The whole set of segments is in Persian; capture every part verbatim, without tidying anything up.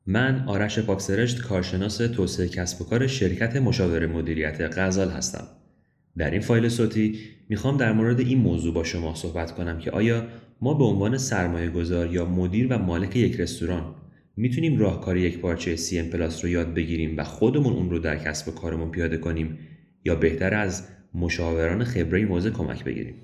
من آرش پاکسرشت، کارشناس توسعه کسب و کار شرکت مشاوره مدیریت غزال هستم. در این فایل صوتی میخوام در مورد این موضوع با شما صحبت کنم که آیا ما به عنوان سرمایه گذار یا مدیر و مالک یک رستوران میتونیم راهکار یک پارچه سی ام پلاس رو یاد بگیریم و خودمون اون رو در کسب و کارمون پیاده کنیم یا بهتر از مشاوران خبره این موضوع کمک بگیریم.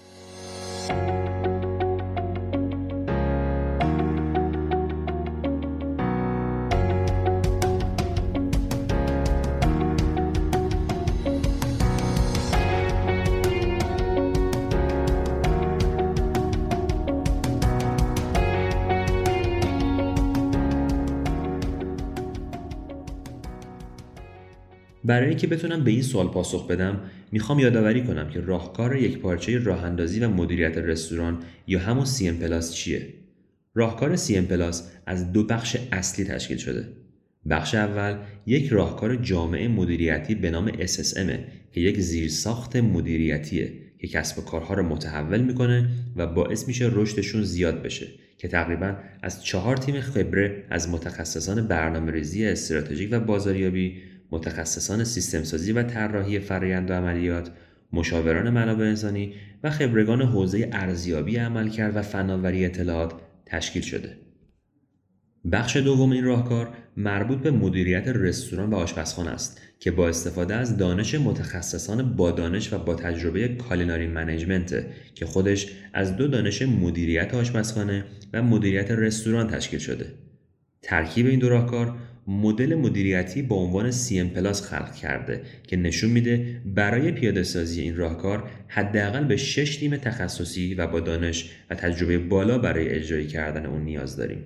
برای اینکه بتونم به این سوال پاسخ بدم، میخوام یادآوری کنم که راهکار یکپارچه راه‌اندازی و مدیریت رستوران یا همون سی ام پلاس چیه. راهکار سی ام پلاس از دو بخش اصلی تشکیل شده. بخش اول یک راهکار جامع مدیریتی به نام اس اس ام که یک زیرساخت مدیریتیه که کسب و کارها رو متحول میکنه و باعث میشه رشدشون زیاد بشه، که تقریباً از چهار تیم خبره از متخصصان برنامه‌ریزی استراتژیک و بازاریابی، متخصصان سیستم سازی و طراحی فرآیند و عملیات، مشاوران منابع انسانی و خبرگان حوزه ارزیابی عملکرد و فناوری اطلاعات تشکیل شده. بخش دوم این راهکار مربوط به مدیریت رستوران و آشپزخانه است که با استفاده از دانش متخصصان با دانش و با تجربه کالیناری منیجمنت که خودش از دو دانش مدیریت آشپزخانه و مدیریت رستوران تشکیل شده. ترکیب این دو راهکار مدل مدیریتی با عنوان سی ام پلاس خلق کرده که نشون میده برای پیاده سازی این راهکار حداقل به شش تیم تخصصی و با دانش و تجربه بالا برای اجرایی کردن اون نیاز داریم.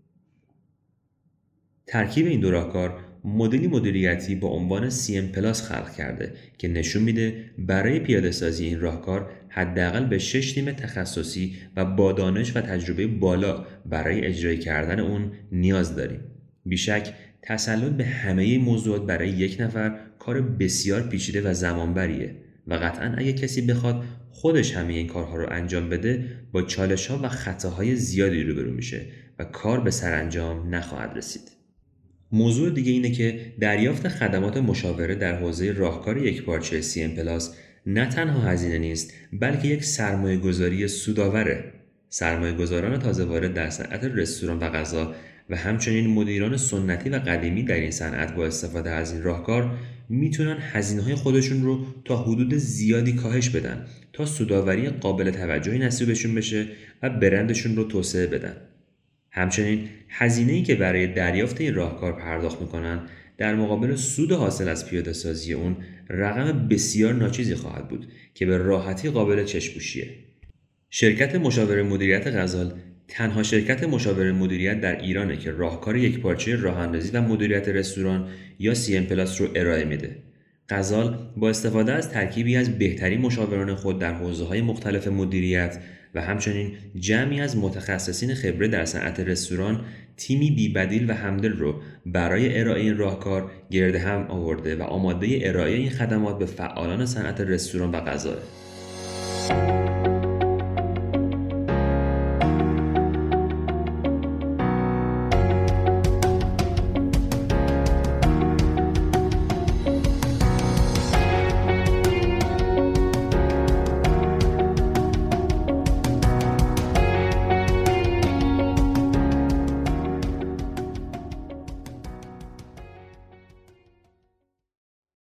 ترکیب این دو راهکار مدلی مدیریتی با عنوان سی ام پلاس خلق کرده که نشون میده برای پیاده سازی این راهکار حداقل به شش تیم تخصصی و با دانش و تجربه بالا برای اجرای کردن اون نیاز داریم. بیشک تسلط به همه موضوعات برای یک نفر کار بسیار پیچیده و زمانبریه و قطعاً اگه کسی بخواد خودش همه این کارها رو انجام بده با چالش‌ها و خطاهای زیادی روبرو میشه و کار به سرانجام نخواهد رسید. موضوع دیگه اینه که دریافت خدمات مشاوره در حوزه راهکار یکپارچه سی ام پلاس نه تنها هزینه نیست، بلکه یک سرمایه گذاری سودآوره. سرمایه گذاران تازه وارد در صنعت رستوران و غذا و همچنین مدیران سنتی و قدیمی در این صنعت با استفاده از این راهکار میتونن هزینه‌های خودشون رو تا حدود زیادی کاهش بدن تا سودآوری قابل توجهی نصیبشون بشه و برندشون رو توسعه بدن. همچنین هزینه‌ای که برای دریافت این راهکار پرداخت میکنن در مقابل سود حاصل از پیاده سازی اون رقم بسیار ناچیزی خواهد بود که به راحتی قابل چشم‌پوشیه. شرکت مشاوره مدیریت غزال تنها شرکت مشاوره مدیریت در ایرانه که راهکار یکپارچه راه‌اندازی و مدیریت رستوران یا سی ام پلاس رو ارائه میده. غزال با استفاده از ترکیبی از بهترین مشاوران خود در حوزه‌های مختلف مدیریت و همچنین جمعی از متخصصین خبره در صنعت رستوران تیمی بی‌بدیل و همدل رو برای ارائه این راهکار گرد هم آورده و آماده ارائه این خدمات به فعالان صنعت رستوران و غذا.